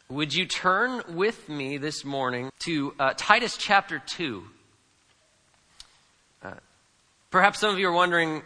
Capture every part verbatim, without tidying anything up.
would you turn with me this morning to uh, Titus chapter two? Uh, perhaps some of you are wondering,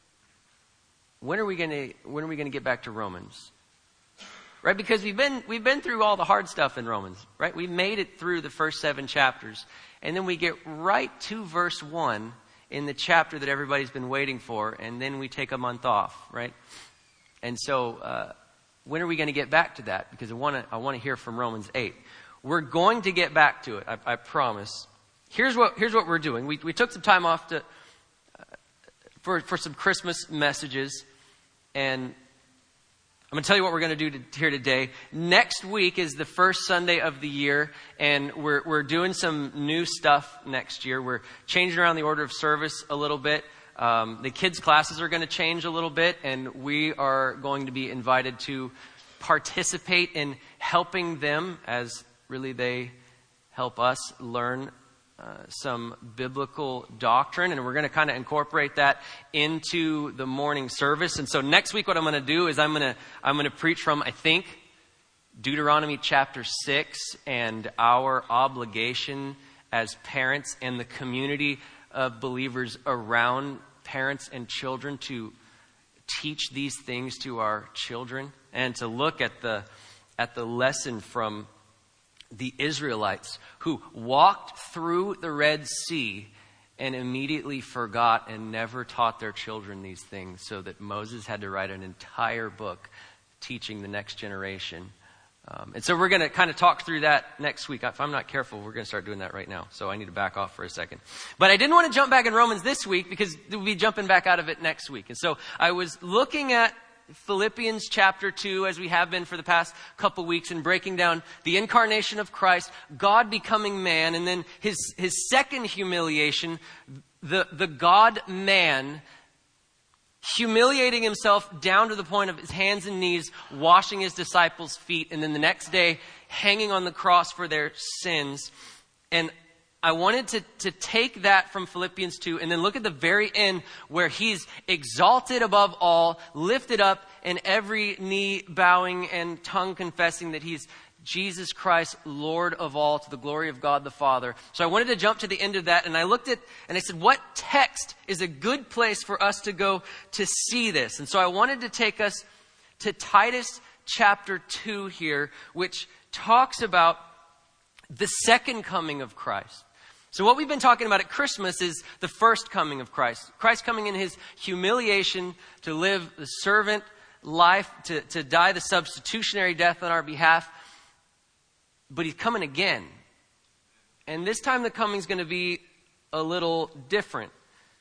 when are we going to when are we going to get back to Romans? Right, because we've been we've been through all the hard stuff in Romans, right? We made it through the first seven chapters, and then we get right to verse one in the chapter that everybody's been waiting for, and then we take a month off, right? And so, uh, when are we going to get back to that? Because I want to I want to hear from Romans eight. We're going to get back to it, I, I promise. Here's what here's what we're doing. We we took some time off to uh, for for some Christmas messages, and I'm going to tell you what we're going to do to, here today. Next week is the first Sunday of the year, and we're we're doing some new stuff next year. We're changing around the order of service a little bit. Um, the kids' classes are going to change a little bit, and we are going to be invited to participate in helping them as really they help us learn Uh, some biblical doctrine, and we're going to kind of incorporate that into the morning service. And so next week, what I'm going to do is I'm going to I'm going to preach from, I think, Deuteronomy chapter six and our obligation as parents and the community of believers around parents and children to teach these things to our children, and to look at the at the lesson from the Israelites who walked through the Red Sea and immediately forgot and never taught their children these things, so that Moses had to write an entire book teaching the next generation. Um, and so we're going to kind of talk through that next week. If I'm not careful, we're going to start doing that right now. So I need to back off for a second. But I didn't want to jump back in Romans this week because we'll be jumping back out of it next week. And so I was looking at Philippians chapter two, as we have been for the past couple weeks, and breaking down the incarnation of Christ, God becoming man, and then his his second humiliation, the, the God-man humiliating himself down to the point of his hands and knees, washing his disciples' feet, and then the next day hanging on the cross for their sins. And I wanted to, to take that from Philippians two and then look at the very end where he's exalted above all, lifted up, and every knee bowing and tongue confessing that he's Jesus Christ, Lord of all, to the glory of God the Father. So I wanted to jump to the end of that, and I looked at, and I said, what text is a good place for us to go to see this? And so I wanted to take us to Titus chapter two here, which talks about the second coming of Christ. So what we've been talking about at Christmas is the first coming of Christ. Christ coming in his humiliation to live the servant life, to, to die the substitutionary death on our behalf. But he's coming again. And this time the coming is going to be a little different.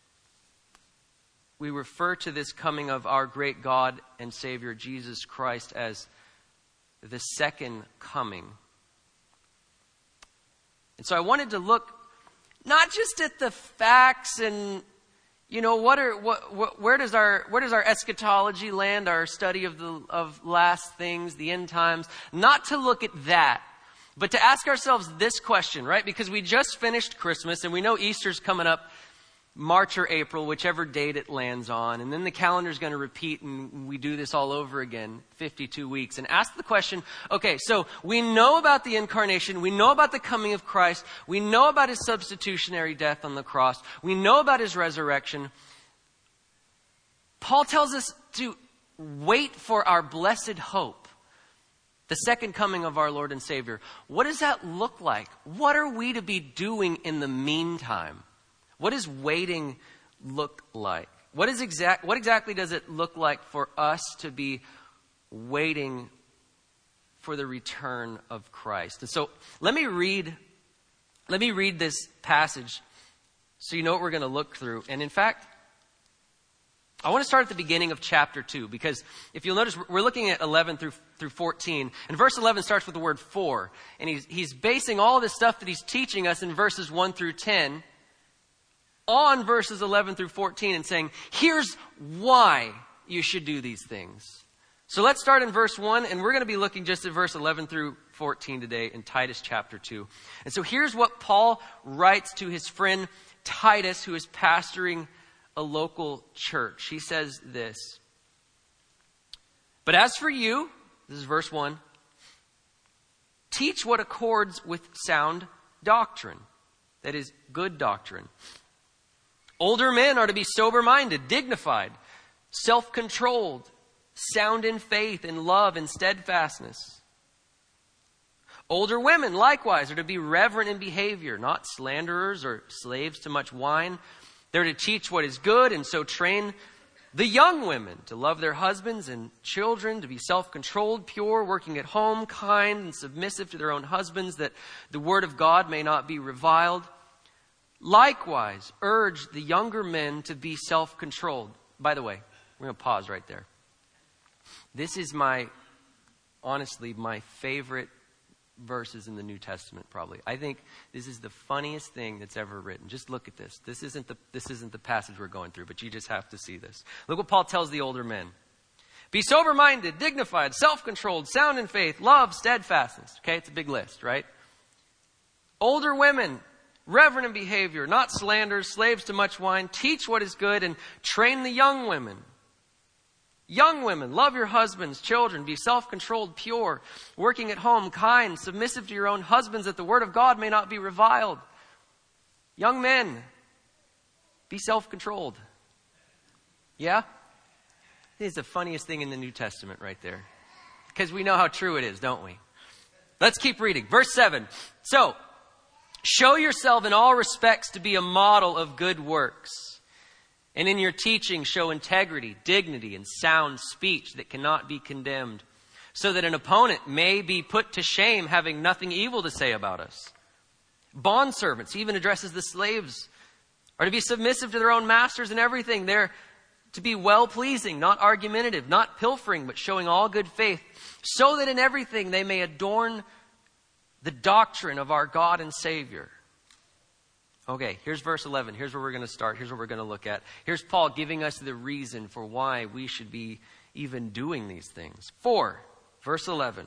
We refer to this coming of our great God and Savior Jesus Christ as the second coming. And so I wanted to look not just at the facts and, you know, what are what, what where does our where does our eschatology land, our study of the of last things, the end times, not to look at that, but to ask ourselves this question, right? Because we just finished Christmas and we know Easter's coming up March or April, whichever date it lands on. And then the calendar's going to repeat and we do this all over again, fifty-two weeks. And ask the question, okay, so we know about the incarnation. We know about the coming of Christ. We know about his substitutionary death on the cross. We know about his resurrection. Paul tells us to wait for our blessed hope, the second coming of our Lord and Savior. What does that look like? What are we to be doing in the meantime? What does waiting look like? What is exact? What exactly does it look like for us to be waiting for the return of Christ? And so let me read, let me read this passage so you know what we're going to look through. And in fact, I want to start at the beginning of chapter two, because if you'll notice, we're looking at eleven through through fourteen. And verse eleven starts with the word for. And he's, he's basing all of this stuff that he's teaching us in verses one through ten on verses eleven through fourteen, and saying, here's why you should do these things. So let's start in verse one, and we're going to be looking just at verse eleven through fourteen today in Titus chapter two. And so here's what Paul writes to his friend Titus, who is pastoring a local church. He says this: "But as for you," this is verse one, Teach what accords with sound doctrine. That is, good doctrine. Older men are to be sober-minded, dignified, self-controlled, sound in faith, in love, and steadfastness. Older women, likewise, are to be reverent in behavior, not slanderers or slaves to much wine. They're to teach what is good and so train the young women to love their husbands and children, to be self-controlled, pure, working at home, kind, and submissive to their own husbands, that the word of God may not be reviled. Likewise, urge the younger men to be self-controlled. By the way, we're going to pause right there. This is my, honestly, my favorite verses in the New Testament, probably. I think this is the funniest thing that's ever written. Just look at this. This isn't the, this isn't the passage we're going through, but you just have to see this. Look what Paul tells the older men. Be sober-minded, dignified, self-controlled, sound in faith, love, steadfastness. Okay, it's a big list, right? Older women, reverent in behavior, not slanderers, slaves to much wine. Teach what is good and train the young women. Young women, love your husbands, children, be self-controlled, pure, working at home, kind, submissive to your own husbands, that the word of God may not be reviled. Young men, be self-controlled. Yeah? This is the funniest thing in the New Testament right there. Because we know how true it is, don't we? Let's keep reading. Verse seven. So, show yourself in all respects to be a model of good works. And in your teaching, show integrity, dignity, and sound speech that cannot be condemned, so that an opponent may be put to shame, having nothing evil to say about us. Bondservants, he even addresses the slaves, are to be submissive to their own masters in everything. They're to be well-pleasing, not argumentative, not pilfering, but showing all good faith, so that in everything they may adorn the doctrine of our God and Savior. Okay, here's verse eleven. Here's where we're going to start. Here's what we're going to look at. Here's Paul giving us the reason for why we should be even doing these things. For, verse eleven,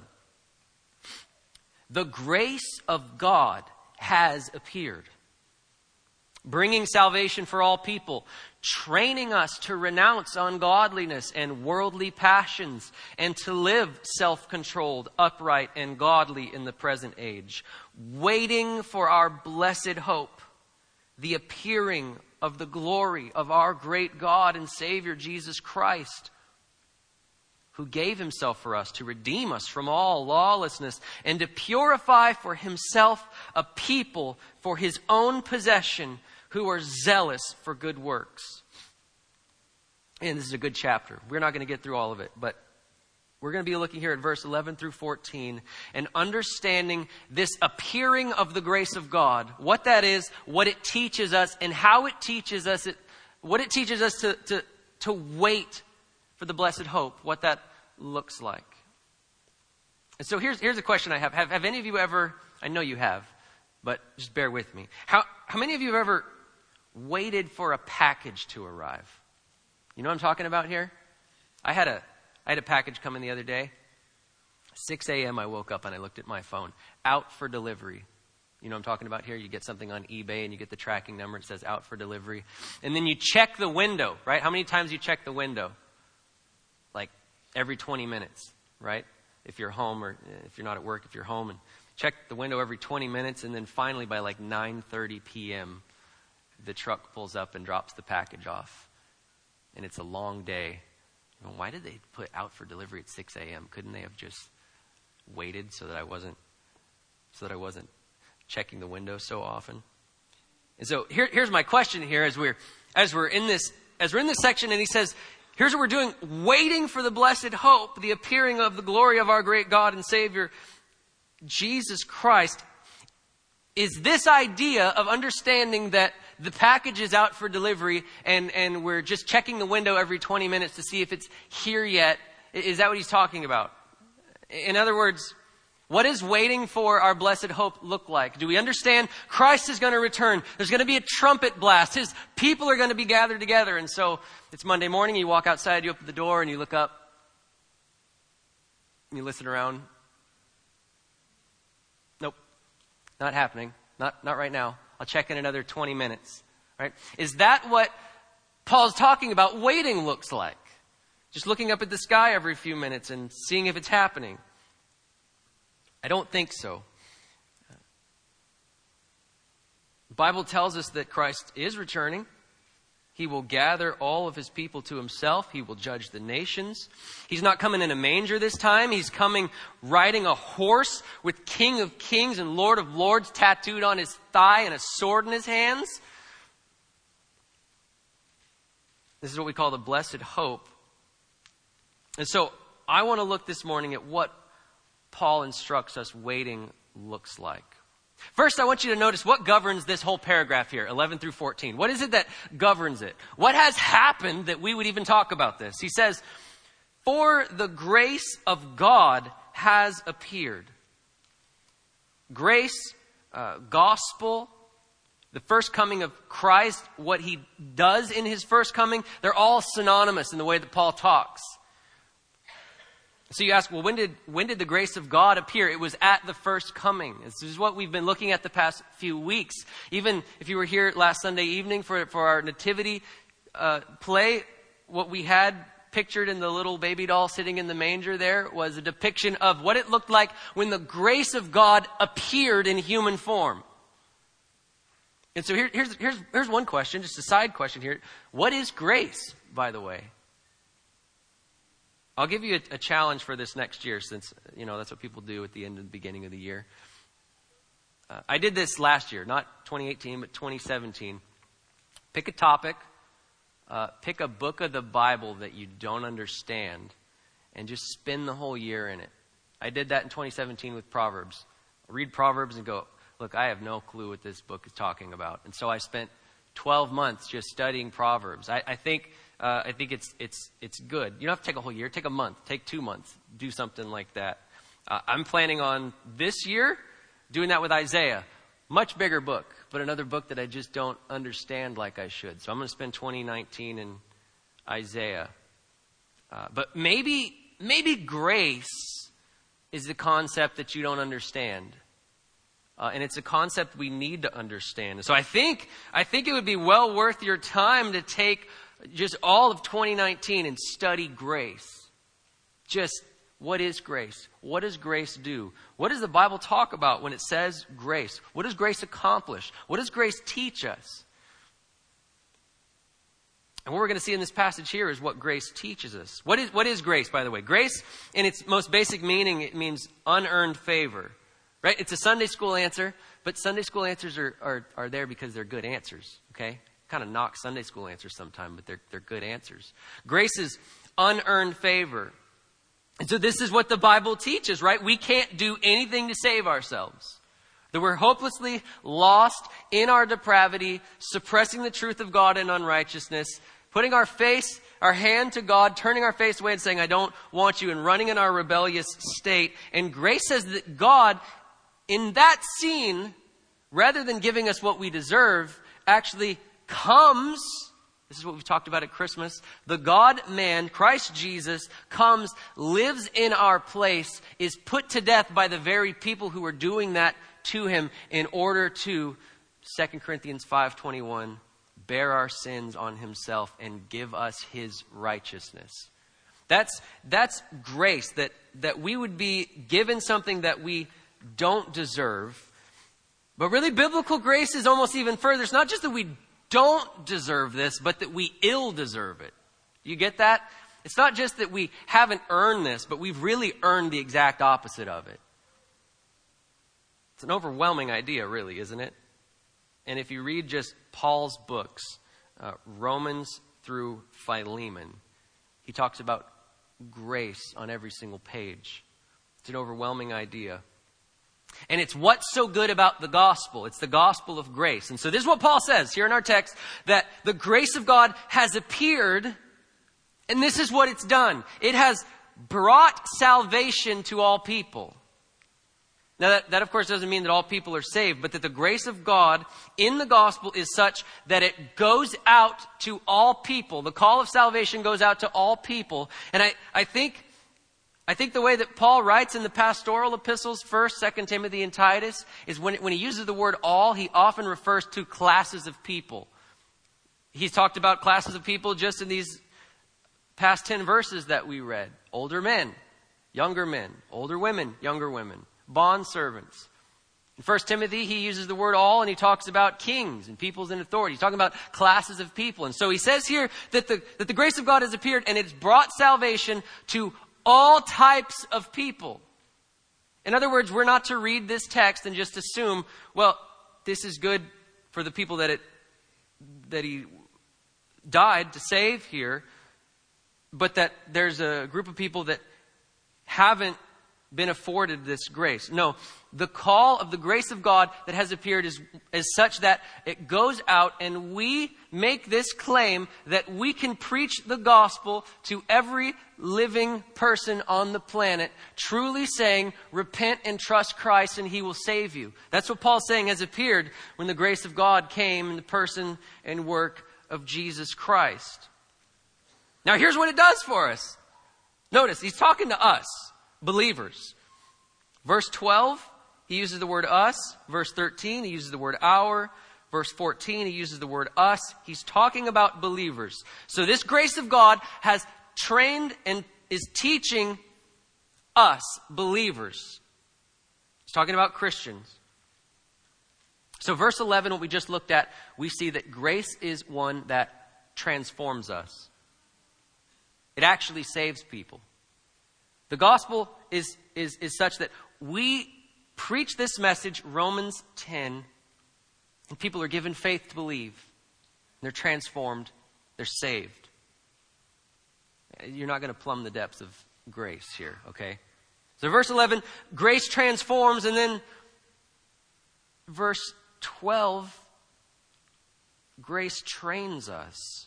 the grace of God has appeared, bringing salvation for all people, training us to renounce ungodliness and worldly passions, and to live self-controlled, upright, and godly in the present age, waiting for our blessed hope, the appearing of the glory of our great God and Savior, Jesus Christ, who gave himself for us to redeem us from all lawlessness and to purify for himself a people for his own possession who are zealous for good works. And this is a good chapter. We're not going to get through all of it, but we're going to be looking here at verse eleven through fourteen and understanding this appearing of the grace of God, what that is, what it teaches us, and how it teaches us, it, what it teaches us to, to, to wait for the blessed hope, what that looks like. And so here's, here's a question I have. have. Have any of you ever, I know you have, but just bear with me. How, how many of you have ever waited for a package to arrive? You know what I'm talking about here? I had a I had a package come in the other day. six a.m. I woke up and I looked at my phone. Out for delivery. You know what I'm talking about here? You get something on eBay and you get the tracking number. It says out for delivery. And then you check the window, right? How many times you check the window? Like every twenty minutes, right? If you're home or if you're not at work, if you're home, and check the window every twenty minutes. And then finally by like nine thirty p.m., the truck pulls up and drops the package off. And it's a long day. Well, why did they put out for delivery at six a.m.? Couldn't they have just waited so that I wasn't so that I wasn't checking the window so often? And so here, here's my question here as we're as we're in this as we're in this section, and he says, here's what we're doing, waiting for the blessed hope, the appearing of the glory of our great God and Savior, Jesus Christ. Is this idea of understanding that the package is out for delivery and, and we're just checking the window every twenty minutes to see if it's here yet, is that what he's talking about? In other words, what does waiting for our blessed hope look like? Do we understand Christ is going to return? There's going to be a trumpet blast. His people are going to be gathered together. And so it's Monday morning, you walk outside, you open the door and you look up and you listen around. Nope. Not happening. Not not right now. I'll check in another twenty minutes. Right? Is that what Paul's talking about waiting looks like? Just looking up at the sky every few minutes and seeing if it's happening. I don't think so. The Bible tells us that Christ is returning. He will gather all of his people to himself. He will judge the nations. He's not coming in a manger this time. He's coming riding a horse with King of Kings and Lord of Lords tattooed on his thigh and a sword in his hands. This is what we call the blessed hope. And so I want to look this morning at what Paul instructs us waiting looks like. First, I want you to notice what governs this whole paragraph here, eleven through fourteen. What is it that governs it? What has happened that we would even talk about this? He says, for the grace of God has appeared. Grace, uh, gospel, the first coming of Christ, what he does in his first coming, they're all synonymous in the way that Paul talks. So you ask, well, when did when did the grace of God appear? It was at the first coming. This is what we've been looking at the past few weeks. Even if you were here last Sunday evening for, for our nativity uh, play, what we had pictured in the little baby doll sitting in the manger there was a depiction of what it looked like when the grace of God appeared in human form. And so here, here's, here's, here's one question, just a side question here. What is grace, by the way? I'll give you a, a challenge for this next year, since, you know, that's what people do at the end and the beginning of the year. Uh, I did this last year, not twenty eighteen, but twenty seventeen. Pick a topic, uh, pick a book of the Bible that you don't understand, and just spend the whole year in it. I did that in twenty seventeen with Proverbs. I read Proverbs and go, look, I have no clue what this book is talking about. And so I spent twelve months just studying Proverbs. I, I think... Uh, I think it's it's it's good. You don't have to take a whole year. Take a month. Take two months. Do something like that. Uh, I'm planning on this year doing that with Isaiah. Much bigger book, but another book that I just don't understand like I should. So I'm going to spend twenty nineteen in Isaiah. Uh, but maybe maybe grace is the concept that you don't understand. Uh, and it's a concept we need to understand. So I think I think it would be well worth your time to take just all of twenty nineteen and study grace. Just what is grace? What does grace do? What does the Bible talk about when it says grace? What does grace accomplish? What does grace teach us? And what we're going to see in this passage here is what grace teaches us. What is, what is grace, by the way? Grace, in its most basic meaning, it means unearned favor. Right? It's a Sunday school answer, but Sunday school answers are, are, are there because they're good answers. Okay? Kind of knock Sunday school answers sometimes, but they're they're good answers. Grace is unearned favor. And so this is what the Bible teaches, right? We can't do anything to save ourselves. That we're hopelessly lost in our depravity, suppressing the truth of God in unrighteousness, putting our face, our hand to God, turning our face away and saying, I don't want you, and running in our rebellious state. And grace says that God, in that scene, rather than giving us what we deserve, actually comes, this is what we've talked about at Christmas, the God-man, Christ Jesus, comes, lives in our place, is put to death by the very people who are doing that to him in order to, Second Corinthians five twenty-one, bear our sins on himself and give us his righteousness. That's, that's grace, that, that we would be given something that we don't deserve. But really, biblical grace is almost even further. It's not just that we don't deserve this, but that we ill deserve it. You get that? It's not just that we haven't earned this, but we've really earned the exact opposite of it. It's an overwhelming idea, really, isn't it? And if you read just Paul's books, uh, Romans through Philemon, he talks about grace on every single page. It's an overwhelming idea. And it's what's so good about the gospel. It's the gospel of grace. And so this is what Paul says here in our text, that the grace of God has appeared, and this is what it's done. It has brought salvation to all people. Now that, that of course doesn't mean that all people are saved, but that the grace of God in the gospel is such that it goes out to all people. The call of salvation goes out to all people. And I, I think... I think the way that Paul writes in the pastoral epistles, First, Second Timothy, and Titus, is when, when he uses the word all, he often refers to classes of people. He's talked about classes of people just in these past ten verses that we read. Older men, younger men, older women, younger women, bondservants. In First Timothy, he uses the word all, and he talks about kings and peoples in authority. He's talking about classes of people. And so he says here that the, that the grace of God has appeared, and it's brought salvation to all types of people. In other words, we're not to read this text and just assume, well, this is good for the people that it that he died to save here, but that there's a group of people that haven't been afforded this grace. No, the call of the grace of God that has appeared is, is such that it goes out, and we make this claim that we can preach the gospel to every living person on the planet, truly saying, repent and trust Christ and he will save you. That's what Paul's saying has appeared when the grace of God came in the person and work of Jesus Christ. Now here's what it does for us. Notice, he's talking to us, believers. Verse twelve, he uses the word us. Verse thirteen, he uses the word our. Verse fourteen, he uses the word us. He's talking about believers. So this grace of God has trained and is teaching us, believers. He's talking about Christians. So verse eleven, what we just looked at, we see that grace is one that transforms us. It actually saves people. The gospel is, is, is such that we preach this message, Romans ten, and people are given faith to believe. They're transformed. They're saved. You're not going to plumb the depths of grace here, okay? So verse eleven, grace transforms, and then verse twelve, grace trains us.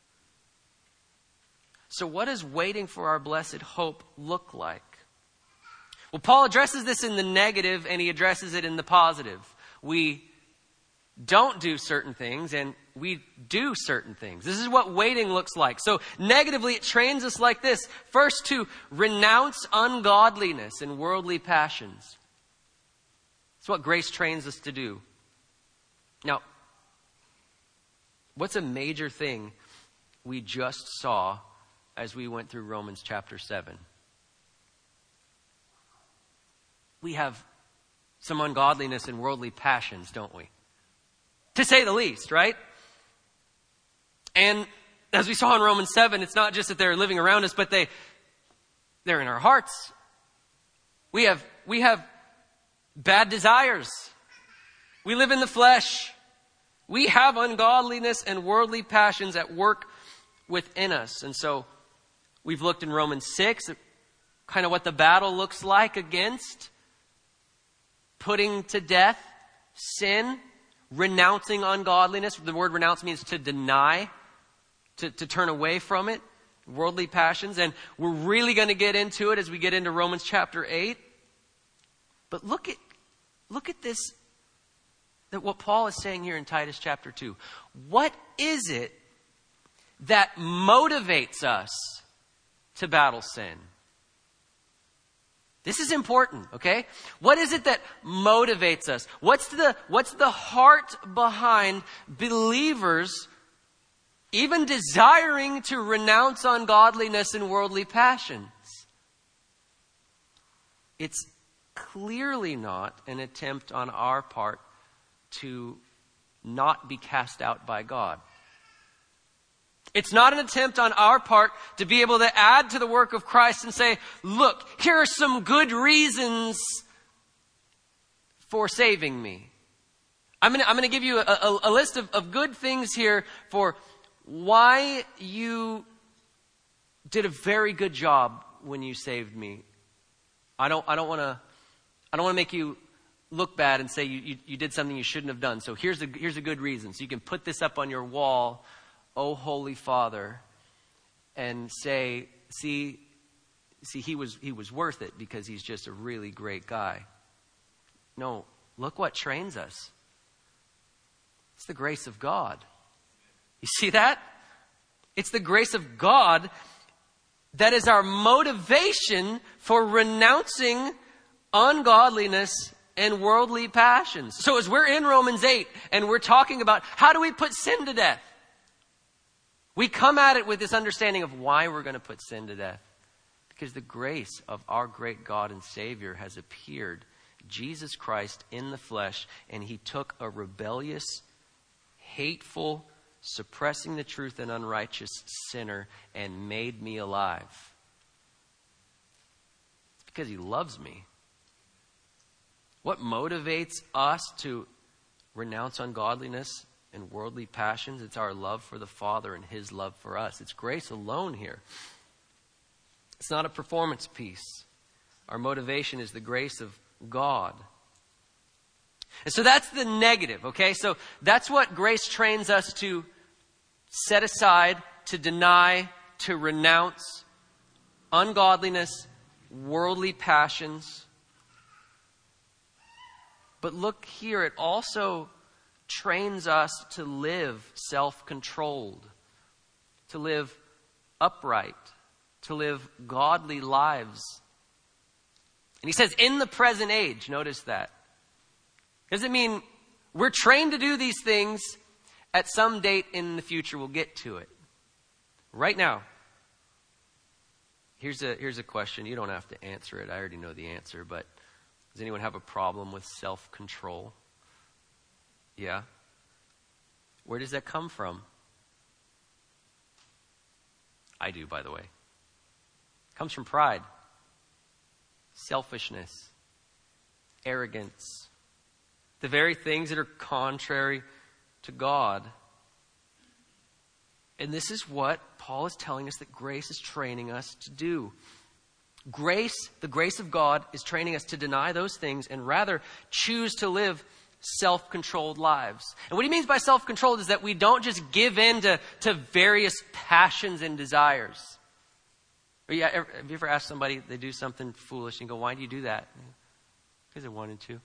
So what does waiting for our blessed hope look like? Well, Paul addresses this in the negative, and he addresses it in the positive. We don't do certain things, and we do certain things. This is what waiting looks like. So negatively, it trains us like this. First, to renounce ungodliness and worldly passions. It's what grace trains us to do. Now, what's a major thing we just saw as we went through Romans chapter seven? We have some ungodliness and worldly passions, don't we? To say the least, right? And as we saw in Romans seven, it's not just that they're living around us, but they, they're in our hearts. We have, we have bad desires. We live in the flesh. We have ungodliness and worldly passions at work within us. And so we've looked in Romans six at kind of what the battle looks like against putting to death sin, renouncing ungodliness. The word renounce means to deny, to, to turn away from it, worldly passions. And we're really going to get into it as we get into Romans chapter eight. But look at, look at this, that what Paul is saying here in Titus chapter two. What is it that motivates us to battle sin? This is important, okay? What is it that motivates us? What's the, what's the heart behind believers even desiring to renounce ungodliness and worldly passions? It's clearly not an attempt on our part to not be cast out by God. It's not an attempt on our part to be able to add to the work of Christ and say, look, here are some good reasons for saving me. I'm going to, I'm going to give you a, a, a list of, of good things here for why you did a very good job when you saved me. I don't, I don't want to, I don't want to make you look bad and say you, you, you did something you shouldn't have done. So here's a, here's a good reason. So you can put this up on your wall, oh, Holy Father, and say, see, see, he was, he was worth it because he's just a really great guy. No, look what trains us. It's the grace of God. You see that? It's the grace of God that is our motivation for renouncing ungodliness and worldly passions. So as we're in Romans eight and we're talking about how do we put sin to death? We come at it with this understanding of why we're going to put sin to death. Because the grace of our great God and Savior has appeared Jesus Christ in the flesh, and he took a rebellious, hateful, suppressing the truth and unrighteous sinner and made me alive. It's because he loves me. What motivates us to renounce ungodliness and worldly passions? It's our love for the Father and his love for us. It's grace alone here. It's not a performance piece. Our motivation is the grace of God. And so that's the negative, okay? So that's what grace trains us to set aside, to deny, to renounce ungodliness, worldly passions. But look here, it also trains us to live self-controlled, to live upright, to live godly lives. And he says, in the present age, notice that. Does it mean we're trained to do these things at some date in the future? We'll get to it. Right now, here's a, here's a question. You don't have to answer it. I already know the answer, but does anyone have a problem with self-control? Yeah? Where does that come from? I do, by the way. It comes from pride, selfishness, arrogance, the very things that are contrary to God. And this is what Paul is telling us that grace is training us to do. Grace, the grace of God, is training us to deny those things and rather choose to live self-controlled lives. And what he means by self-controlled is that we don't just give in to, to various passions and desires. Or yeah, have you ever asked somebody, they do something foolish and you go, why do you do that? Because I wanted to.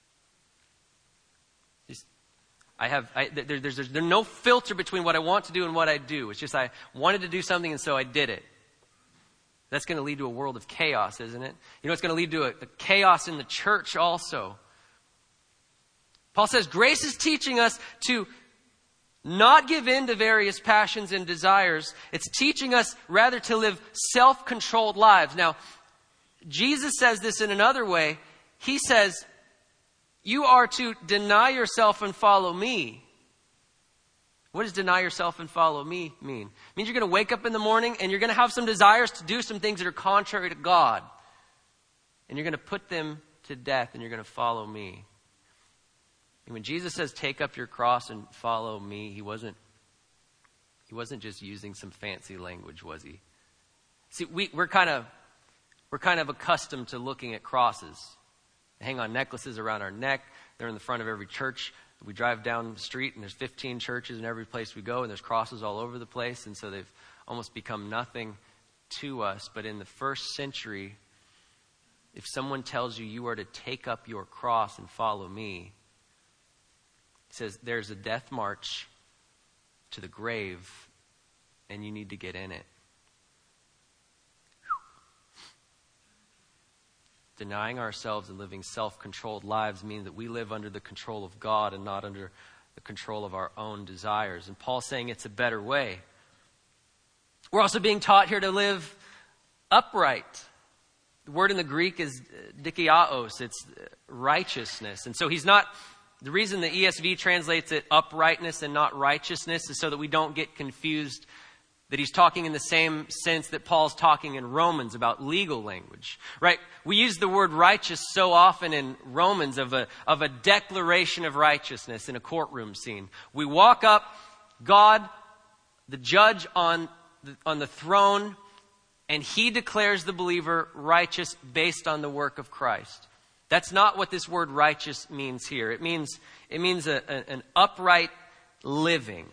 Just, I have, I, there, there's, there's, there's no filter between what I want to do and what I do. It's just I wanted to do something and so I did it. That's going to lead to a world of chaos, isn't it? You know, it's going to lead to a, a chaos in the church also. Paul says grace is teaching us to not give in to various passions and desires. It's teaching us rather to live self-controlled lives. Now, Jesus says this in another way. He says, you are to deny yourself and follow me. What does deny yourself and follow me mean? It means you're going to wake up in the morning and you're going to have some desires to do some things that are contrary to God. And you're going to put them to death and you're going to follow me. And when Jesus says, take up your cross and follow me, he wasn't, he wasn't just using some fancy language, was he? See, we, we're kind of, we're kind of accustomed to looking at crosses. They hang on necklaces around our neck. They're in the front of every church. We drive down the street and there's fifteen churches in every place we go and there's crosses all over the place. And so they've almost become nothing to us. But in the first century, if someone tells you you are to take up your cross and follow me, he says there's a death march to the grave and you need to get in it. Denying ourselves and living self-controlled lives means that we live under the control of God and not under the control of our own desires. And Paul's saying it's a better way. We're also being taught here to live upright. The word in the Greek is dikaios. It's righteousness. And so he's not, the reason the E S V translates it uprightness and not righteousness is so that we don't get confused that he's talking in the same sense that Paul's talking in Romans about legal language, right? We use the word righteous so often in Romans of a, of a declaration of righteousness in a courtroom scene. We walk up, God, the judge on the, on the throne, and he declares the believer righteous based on the work of Christ. That's not what this word righteous means here. It means, it means a, a, an upright living.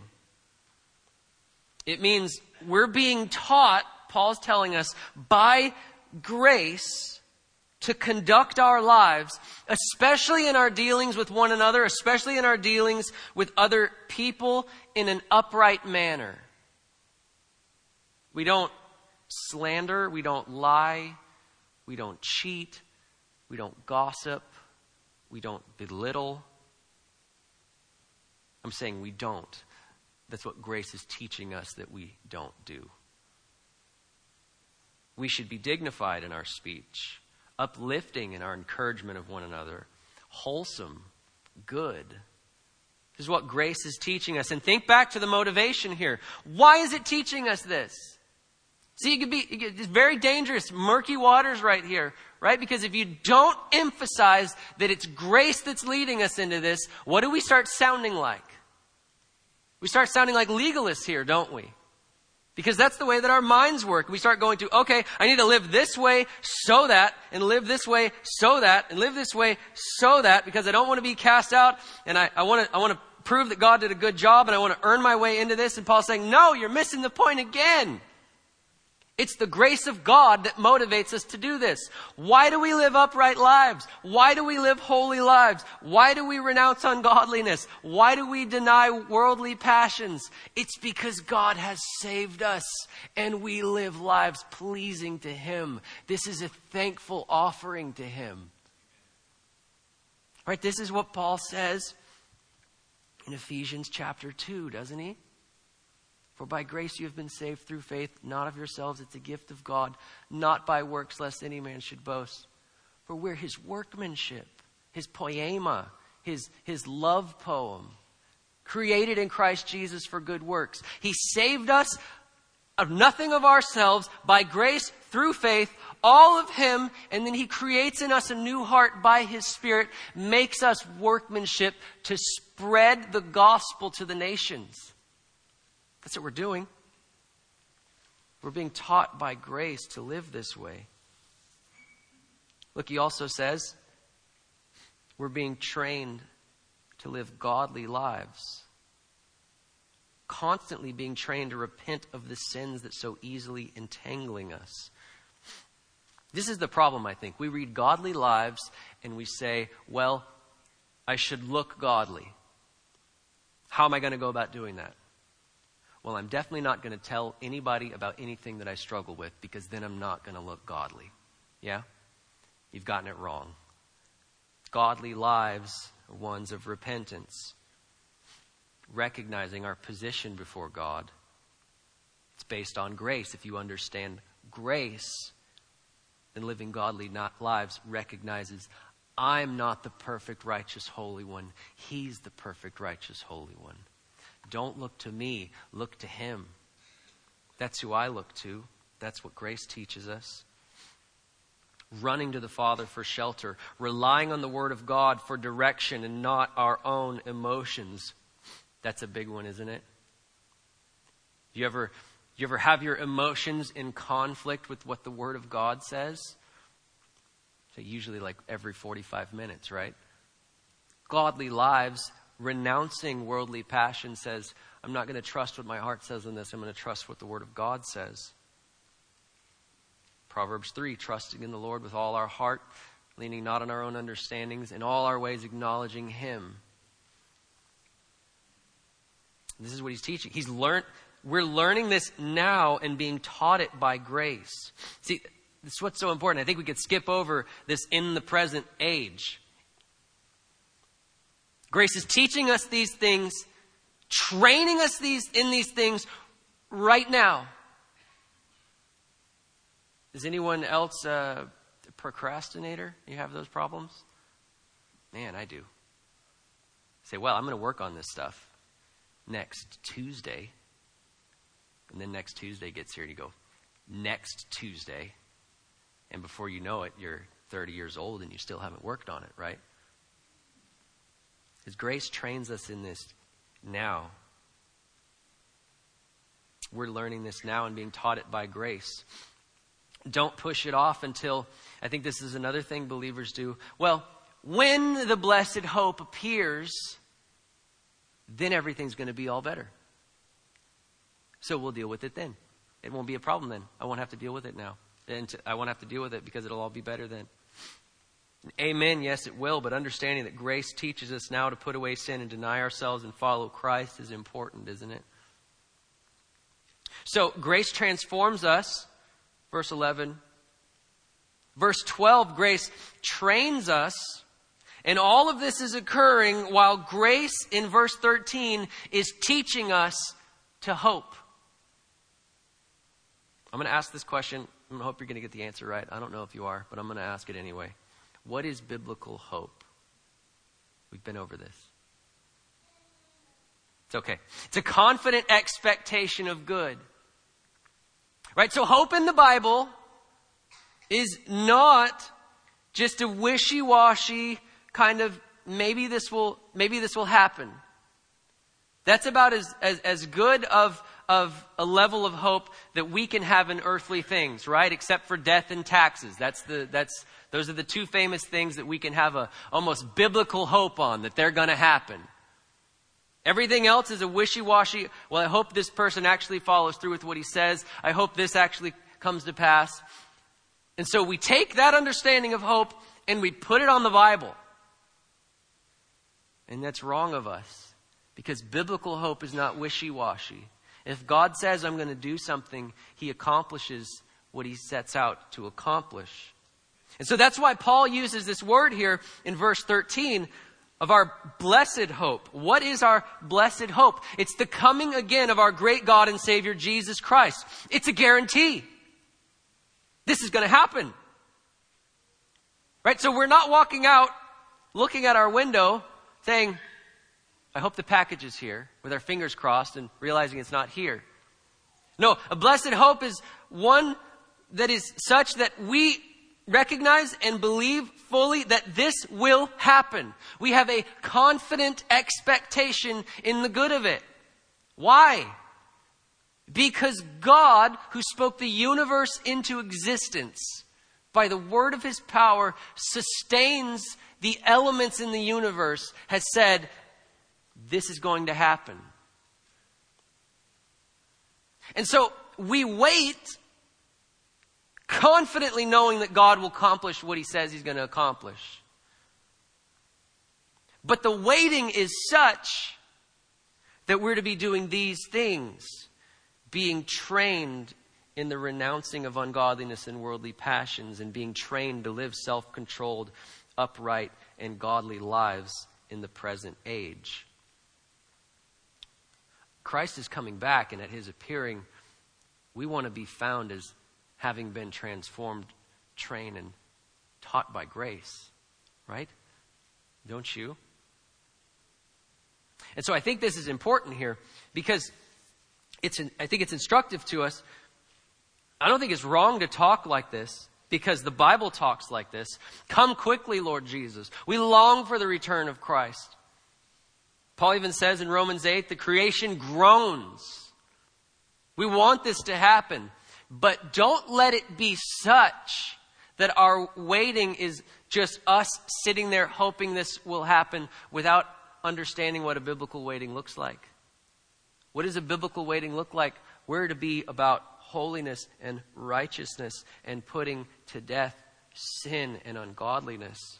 It means we're being taught, Paul's telling us, by grace to conduct our lives, especially in our dealings with one another, especially in our dealings with other people, in an upright manner. We don't slander, we don't lie, we don't cheat, we don't gossip, we don't belittle. I'm saying we don't. That's what grace is teaching us that we don't do. We should be dignified in our speech, uplifting in our encouragement of one another, wholesome, good. This is what grace is teaching us. And think back to the motivation here. Why is it teaching us this? See, it could be it's very dangerous, murky waters right here, right? Because if you don't emphasize that it's grace that's leading us into this, what do we start sounding like? We start sounding like legalists here, don't we? Because that's the way that our minds work. We start going to, okay, I need to live this way so that, and live this way so that, and live this way so that, because I don't want to be cast out, and I, I want to I want to prove that God did a good job, and I want to earn my way into this. And Paul's saying, no, you're missing the point again. It's the grace of God that motivates us to do this. Why do we live upright lives? Why do we live holy lives? Why do we renounce ungodliness? Why do we deny worldly passions? It's because God has saved us and we live lives pleasing to Him. This is a thankful offering to Him. Right? This is what Paul says in Ephesians chapter two, doesn't he? For by grace you have been saved through faith, not of yourselves, it's a gift of God, not by works, lest any man should boast. For we're His workmanship, His poema, His, his love poem, created in Christ Jesus for good works. He saved us of nothing of ourselves, by grace, through faith, all of Him, and then He creates in us a new heart by His Spirit, makes us workmanship to spread the gospel to the nations. That's what we're doing. We're being taught by grace to live this way. Look, he also says we're being trained to live godly lives. Constantly being trained to repent of the sins that so easily entangling us. This is the problem, I think. We read godly lives and we say, well, I should look godly. How am I going to go about doing that? Well, I'm definitely not going to tell anybody about anything that I struggle with, because then I'm not going to look godly. Yeah? You've gotten it wrong. Godly lives are ones of repentance, recognizing our position before God. It's based on grace. If you understand grace, then living godly not lives recognizes I'm not the perfect, righteous, holy one. He's the perfect, righteous, holy one. Don't look to me, look to Him. That's who I look to. That's what grace teaches us. Running to the Father for shelter, relying on the Word of God for direction and not our own emotions. That's a big one, isn't it? You ever, you ever have your emotions in conflict with what the Word of God says? So usually like every forty-five minutes, right? Godly lives, renouncing worldly passion, says, I'm not going to trust what my heart says in this. I'm going to trust what the Word of God says. Proverbs three, trusting in the Lord with all our heart, leaning not on our own understandings, in all our ways acknowledging Him. This is what he's teaching. He's learned, we're learning this now and being taught it by grace. See, this is what's so important. I think we could skip over this in the present age. Grace is teaching us these things, training us these in these things right now. Is anyone else a procrastinator? You have those problems? Man, I do. Say, well, I'm going to work on this stuff next Tuesday. And then next Tuesday gets here and you go, next Tuesday. And before you know it, you're thirty years old and you still haven't worked on it, right? His grace trains us in this now. We're learning this now and being taught it by grace. Don't push it off until, I think this is another thing believers do. Well, when the blessed hope appears, then everything's going to be all better. So we'll deal with it then. It won't be a problem then. I won't have to deal with it now. And I won't have to deal with it because it'll all be better then. Amen, yes it will, but understanding that grace teaches us now to put away sin and deny ourselves and follow Christ is important, isn't it? So grace transforms us, verse eleven. Verse twelve, grace trains us, and all of this is occurring while grace in verse thirteen is teaching us to hope. I'm going to ask this question I hope you're going to get the answer right. I don't know if you are, but I'm going to ask it anyway. What is biblical hope? We've been over this. It's okay. It's a confident expectation of good. Right? So hope in the Bible is not just a wishy-washy kind of maybe this will maybe this will happen. That's about as as, as good of of a level of hope that we can have in earthly things, right? Except for death and taxes. That's the that's those are the two famous things that we can have a almost biblical hope on, that they're going to happen. Everything else is a wishy-washy, well, I hope this person actually follows through with what he says. I hope this actually comes to pass. And so we take that understanding of hope and we put it on the Bible. And that's wrong of us, because biblical hope is not wishy-washy. If God says, I'm going to do something, he accomplishes what he sets out to accomplish. And so that's why Paul uses this word here in verse thirteen of our blessed hope. What is our blessed hope? It's the coming again of our great God and Savior, Jesus Christ. It's a guarantee. This is going to happen. Right? So we're not walking out, looking at our window, saying, I hope the package is here, with our fingers crossed and realizing it's not here. No, a blessed hope is one that is such that we recognize and believe fully that this will happen. We have a confident expectation in the good of it. Why? Because God, who spoke the universe into existence by the word of his power, sustains the elements in the universe, has said, this is going to happen. And so we wait confidently knowing that God will accomplish what he says he's going to accomplish. But the waiting is such that we're to be doing these things, being trained in the renouncing of ungodliness and worldly passions, and being trained to live self-controlled, upright, and godly lives in the present age. Christ is coming back, and at his appearing, we want to be found as having been transformed, trained, and taught by grace. Right? Don't you? And so I think this is important here, because it's an, I think it's instructive to us. I don't think it's wrong to talk like this, because the Bible talks like this. Come quickly, Lord Jesus. We long for the return of Christ. Paul even says in Romans eight, the creation groans. We want this to happen. But don't let it be such that our waiting is just us sitting there hoping this will happen without understanding what a biblical waiting looks like. What does a biblical waiting look like? We're to be about holiness and righteousness and putting to death sin and ungodliness.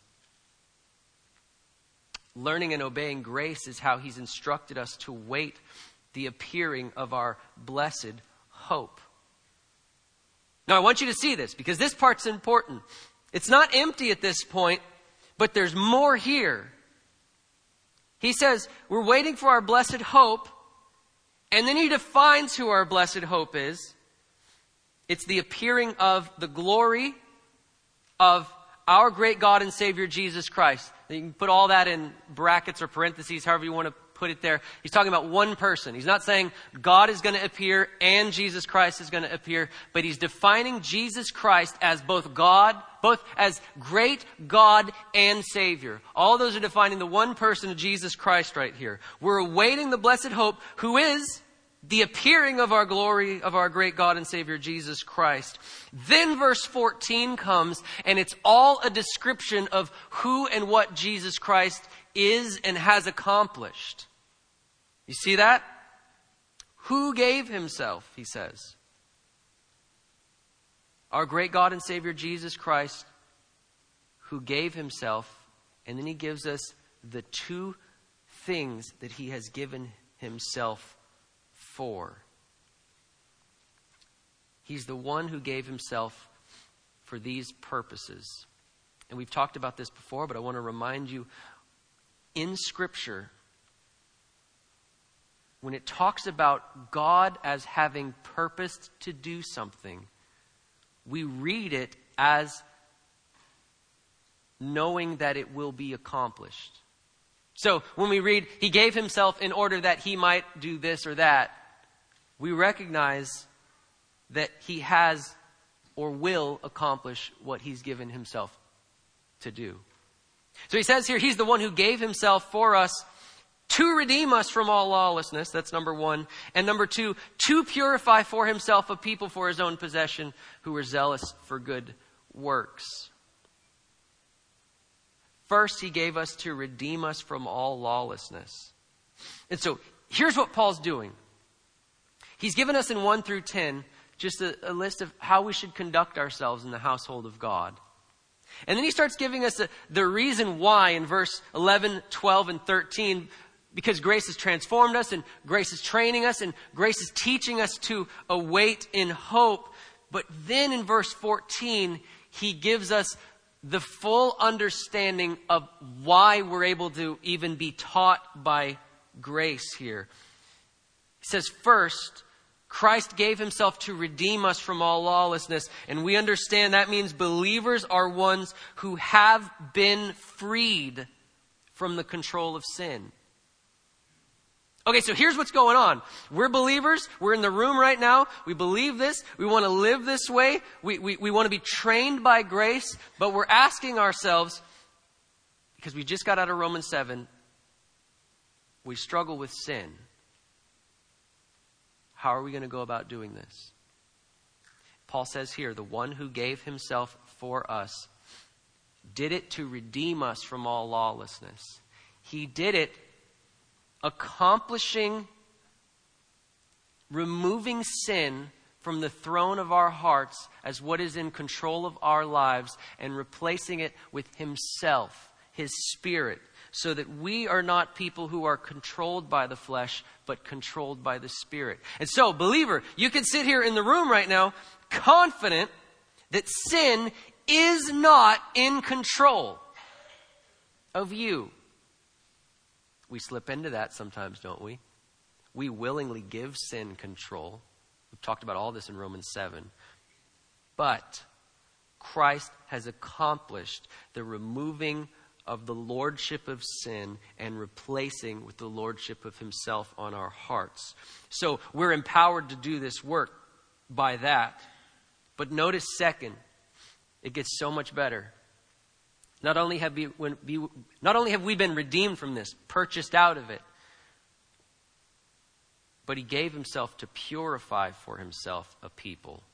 Learning and obeying grace is how he's instructed us to wait the appearing of our blessed hope. Now, I want you to see this, because this part's important. It's not empty at this point, but there's more here. He says, we're waiting for our blessed hope, and then he defines who our blessed hope is. It's the appearing of the glory of our great God and Savior, Jesus Christ. You can put all that in brackets or parentheses, however you want to put it there. He's talking about one person. He's not saying God is going to appear and Jesus Christ is going to appear, but he's defining Jesus Christ as both God, both as great God and Savior. All those are defining the one person of Jesus Christ right here. We're awaiting the blessed hope, who is the appearing of our glory of our great God and Savior, Jesus Christ. Then verse fourteen comes, and it's all a description of who and what Jesus Christ is and has accomplished. You see that? Who gave himself, he says. Our great God and Savior, Jesus Christ, who gave himself, and then he gives us the two things that he has given himself for. He's the one who gave himself for these purposes. And we've talked about this before, but I want to remind you, in Scripture, when it talks about God as having purposed to do something, we read it as knowing that it will be accomplished. So when we read, he gave himself in order that he might do this or that, we recognize that he has or will accomplish what he's given himself to do. So he says here, he's the one who gave himself for us to redeem us from all lawlessness. That's number one. And number two, to purify for himself a people for his own possession who are zealous for good works. First, he gave us to redeem us from all lawlessness. And so here's what Paul's doing. He's given us in one through ten just a, a list of how we should conduct ourselves in the household of God. And then he starts giving us a, the reason why in verse eleven, twelve, and thirteen, because grace has transformed us and grace is training us and grace is teaching us to await in hope. But then in verse fourteen, he gives us the full understanding of why we're able to even be taught by grace here. He says, first, Christ gave himself to redeem us from all lawlessness. And we understand that means believers are ones who have been freed from the control of sin. Okay, so here's what's going on. We're believers. We're in the room right now. We believe this. We want to live this way. We, we, we want to be trained by grace. But we're asking ourselves, because we just got out of Romans seven, we struggle with sin. How are we going to go about doing this? Paul says here, the one who gave himself for us did it to redeem us from all lawlessness. He did it accomplishing, removing sin from the throne of our hearts as what is in control of our lives and replacing it with himself, his Spirit, so that we are not people who are controlled by the flesh, but controlled by the Spirit. And so, believer, you can sit here in the room right now confident that sin is not in control of you. We slip into that sometimes, don't we? We willingly give sin control. We've talked about all this in Romans seven. But Christ has accomplished the removing of the lordship of sin and replacing with the lordship of himself on our hearts. So we're empowered to do this work by that. But notice second, it gets so much better. Not only have we, when we, not only have we been redeemed from this, purchased out of it, but he gave himself to purify for himself a people.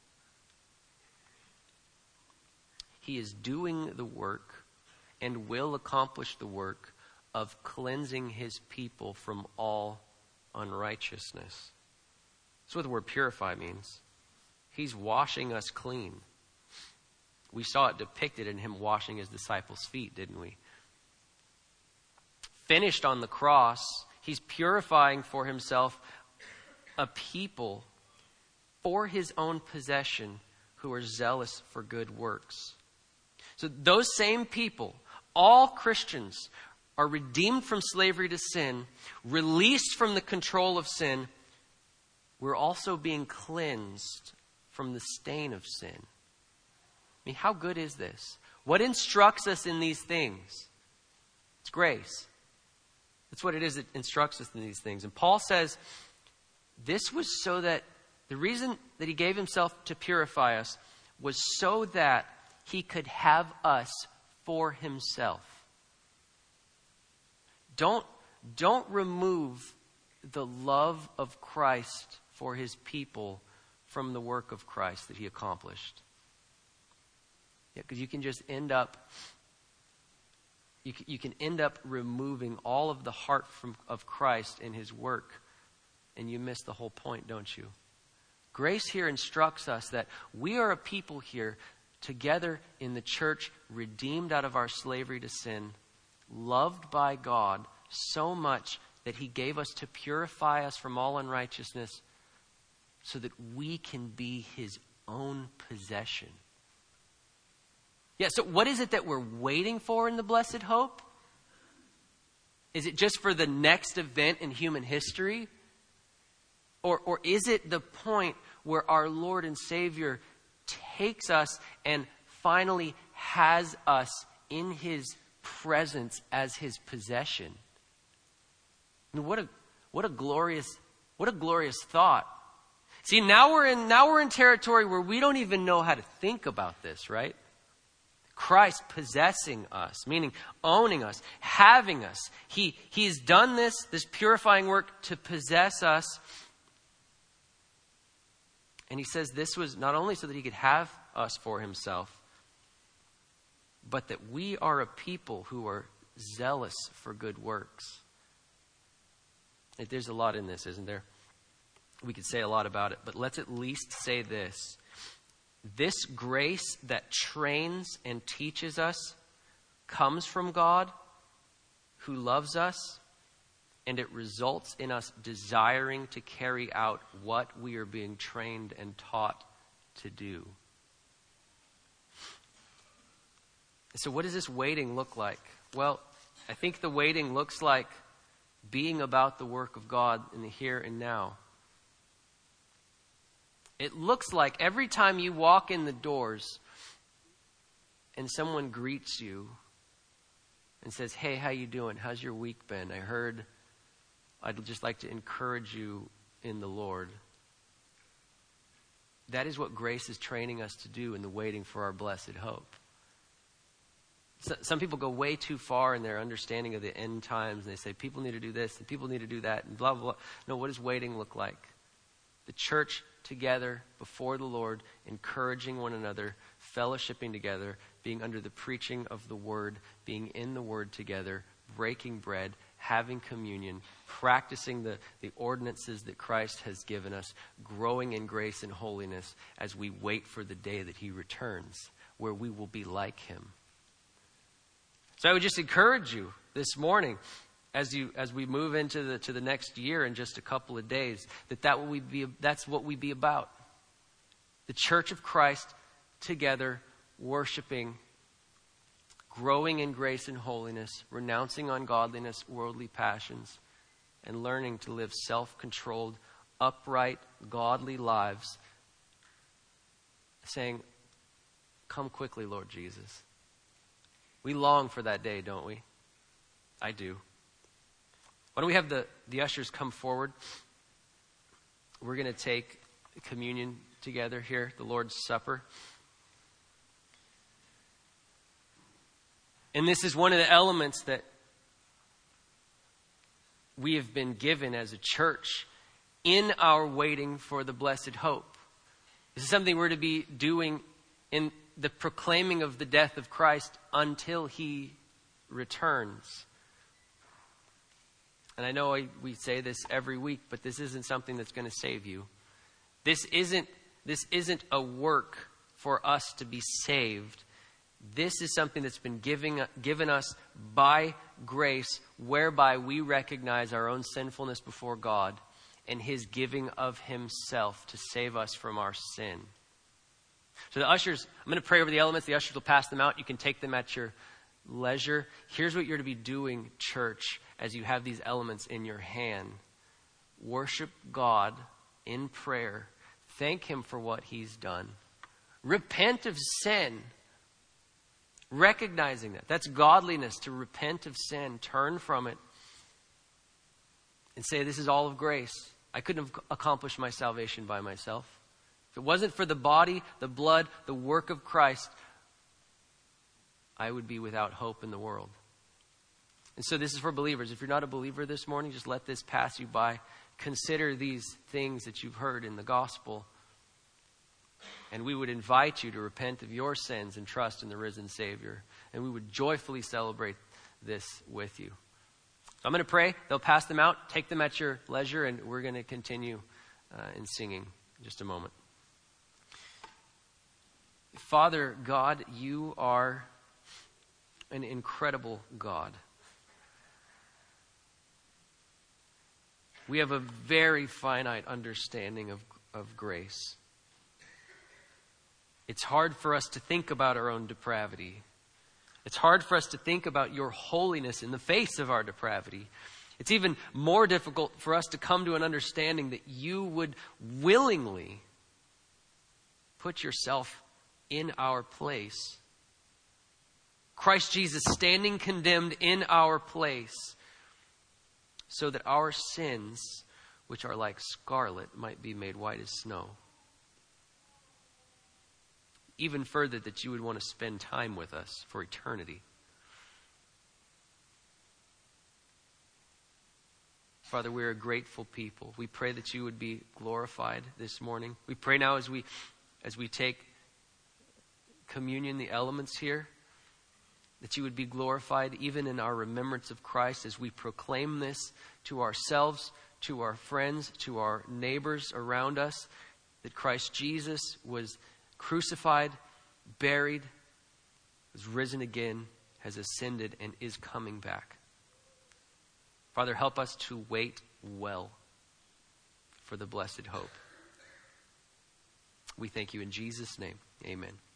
He is doing the work and will accomplish the work of cleansing his people from all unrighteousness. That's what the word purify means. He's washing us clean. We saw it depicted in him washing his disciples' feet, didn't we? Finished on the cross, he's purifying for himself a people for his own possession who are zealous for good works. So those same people, all Christians, are redeemed from slavery to sin, released from the control of sin. We're also being cleansed from the stain of sin. I mean, how good is this? What instructs us in these things? It's grace. That's what it is that instructs us in these things. And Paul says, this was so that, the reason that he gave himself to purify us was so that he could have us for himself. Don't, don't remove the love of Christ for his people from the work of Christ that he accomplished. Yeah, because you can just end up, you can, you can end up removing all of the heart from, of Christ in his work, and you miss the whole point, don't you? Grace here instructs us that we are a people here together in the church, redeemed out of our slavery to sin, loved by God so much that he gave us to purify us from all unrighteousness so that we can be his own possession. Yeah, so what is it that we're waiting for in the blessed hope? Is it just for the next event in human history? Or, or is it the point where our Lord and Savior takes us and finally has us in his presence as his possession. I mean, what a what a glorious what a glorious thought. See, now we're in now we're in territory where we don't even know how to think about this, right? Christ possessing us, meaning owning us, having us. He he's done this this purifying work to possess us. And he says this was not only so that he could have us for himself, but that we are a people who are zealous for good works. There's a lot in this, isn't there? We could say a lot about it, but let's at least say this. This grace that trains and teaches us comes from God who loves us, and it results in us desiring to carry out what we are being trained and taught to do. So what does this waiting look like? Well, I think the waiting looks like being about the work of God in the here and now. It looks like every time you walk in the doors and someone greets you and says, "Hey, how you doing? How's your week been? I heard I'd just like to encourage you in the Lord." That is what grace is training us to do in the waiting for our blessed hope. So, some people go way too far in their understanding of the end times, and they say people need to do this and people need to do that and blah, blah, blah. No, what does waiting look like? The church together before the Lord, encouraging one another, fellowshipping together, being under the preaching of the word, being in the word together, breaking bread, having communion, practicing the, the ordinances that Christ has given us, growing in grace and holiness as we wait for the day that he returns, where we will be like him. So I would just encourage you this morning, as you as we move into the to the next year in just a couple of days, that that will be that's what we be about. The Church of Christ together, worshiping, growing in grace and holiness, renouncing ungodliness, worldly passions, and learning to live self-controlled, upright, godly lives, saying, "Come quickly, Lord Jesus." We long for that day, don't we? I do. Why don't we have the, the ushers come forward? We're going to take communion together here, the Lord's Supper. And this is one of the elements that we have been given as a church in our waiting for the blessed hope. This is something we're to be doing in the proclaiming of the death of Christ until he returns. And I know I, we say this every week, but this isn't something that's going to save you. This isn't, this isn't a work for us to be saved. This is something that's been giving, given us by grace, whereby we recognize our own sinfulness before God and his giving of himself to save us from our sin. So the ushers, I'm going to pray over the elements. The ushers will pass them out. You can take them at your leisure. Here's what you're to be doing, church, as you have these elements in your hand. Worship God in prayer. Thank him for what he's done. Repent of sin. Recognizing that. That's godliness, to repent of sin. Turn from it. And say, this is all of grace. I couldn't have accomplished my salvation by myself. If it wasn't for the body, the blood, the work of Christ, I would be without hope in the world. And so this is for believers. If you're not a believer this morning, just let this pass you by. Consider these things that you've heard in the gospel. And we would invite you to repent of your sins and trust in the risen Savior. And we would joyfully celebrate this with you. So I'm going to pray. They'll pass them out. Take them at your leisure. And we're going to continue uh, in singing in just a moment. Father God, you are an incredible God. We have a very finite understanding of, of grace. It's hard for us to think about our own depravity. It's hard for us to think about your holiness in the face of our depravity. It's even more difficult for us to come to an understanding that you would willingly put yourself in our place. Christ Jesus standing condemned in our place, so that our sins, which are like scarlet, might be made white as snow. Even further, that you would want to spend time with us for eternity. Father, we're a grateful people. We pray that you would be glorified this morning. We pray now as we as we take communion, the elements here, that you would be glorified even in our remembrance of Christ as we proclaim this to ourselves, to our friends, to our neighbors around us, that Christ Jesus was crucified, buried, was risen again, has ascended, and is coming back. Father, help us to wait well for the blessed hope. We thank you in Jesus' name. Amen.